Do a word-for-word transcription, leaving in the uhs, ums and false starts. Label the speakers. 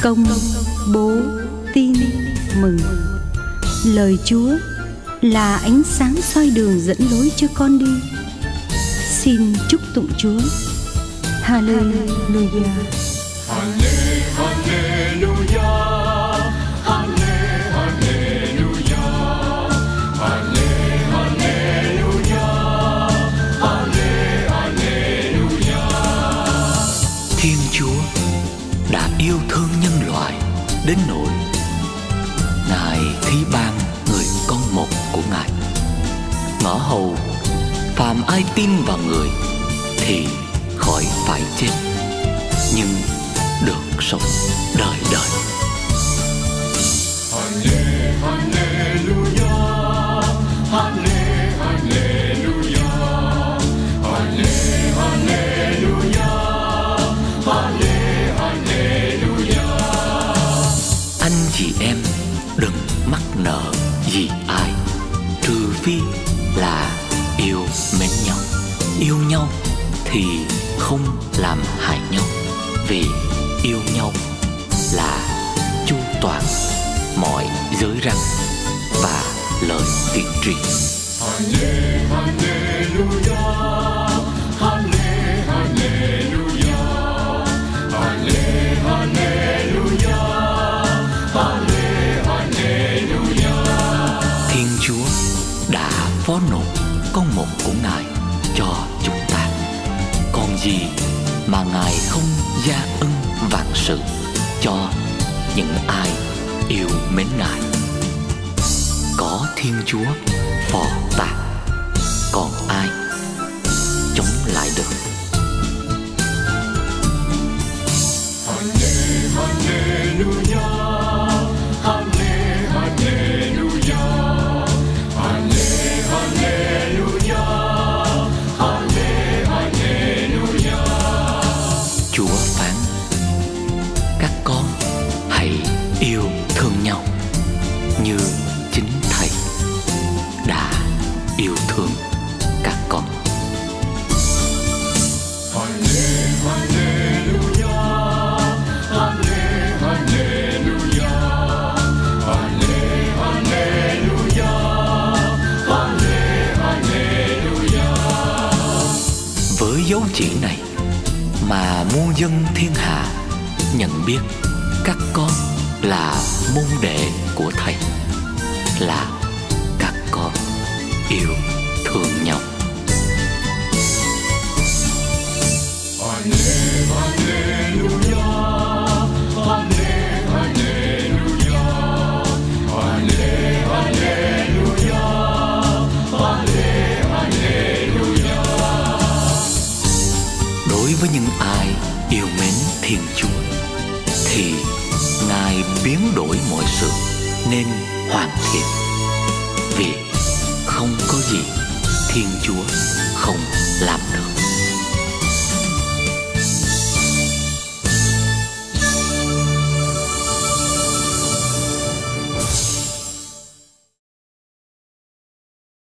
Speaker 1: Công bố tin mừng. Lời Chúa là ánh sáng soi đường dẫn lối cho con đi. Xin chúc tụng Chúa. Hallelujah.
Speaker 2: Halle, hallelujah. Halle, hallelujah. Halle, hallelujah. Halle, hallelujah.
Speaker 3: Thiên Chúa đã yêu thương nhân loại đến nỗi Ngài thi ban người con một của Ngài, ngõ hầu phàm ai tin vào người thì khỏi phải chết, nhưng được sống đời đời.
Speaker 2: Halle, hallelujah. Halle, hallelujah. Halle, hallelujah. Halle, hallelujah.
Speaker 3: Anh chị em đừng mắc nợ gì ai, trừ phi là yêu mến nhau. Yêu nhau thì không làm hại nhau, vì yêu nhau là chu toàn mọi giới răn và lời tiên tri.
Speaker 2: Halle, hallelujah. Halle, hallelujah. Halle, hallelujah. Halle, hallelujah.
Speaker 3: Thiên Chúa đã phó nộp con một của Ngài cho chúng ta. Còn gì mà Ngài không gia ân vạn sự cho những ai yêu mến Ngài. Có Thiên Chúa phò ta, còn ai chống lại được?
Speaker 2: Halle, hallelujah. Halle, hallelujah. Halle, hallelujah. Halle, hallelujah.
Speaker 3: Chúa phán: các con hãy yêu thương nhau như chính Thầy đã yêu thương các con.
Speaker 2: Halle, hallelujah. Halle, hallelujah. Halle, hallelujah. Halle, hallelujah.
Speaker 3: Với dấu chỉ này mà muôn dân thiên hạ nhận biết các con là môn đệ của Thầy, là các con yêu thương nhau.
Speaker 2: Halle, hallelujah. Halle, hallelujah. Halle, hallelujah. Halle, hallelujah.
Speaker 3: Đối với những ai yêu mến Thiên Chúa thì Ngài biến đổi mọi sự nên hoàn thiện, vì không có gì Thiên Chúa không làm được.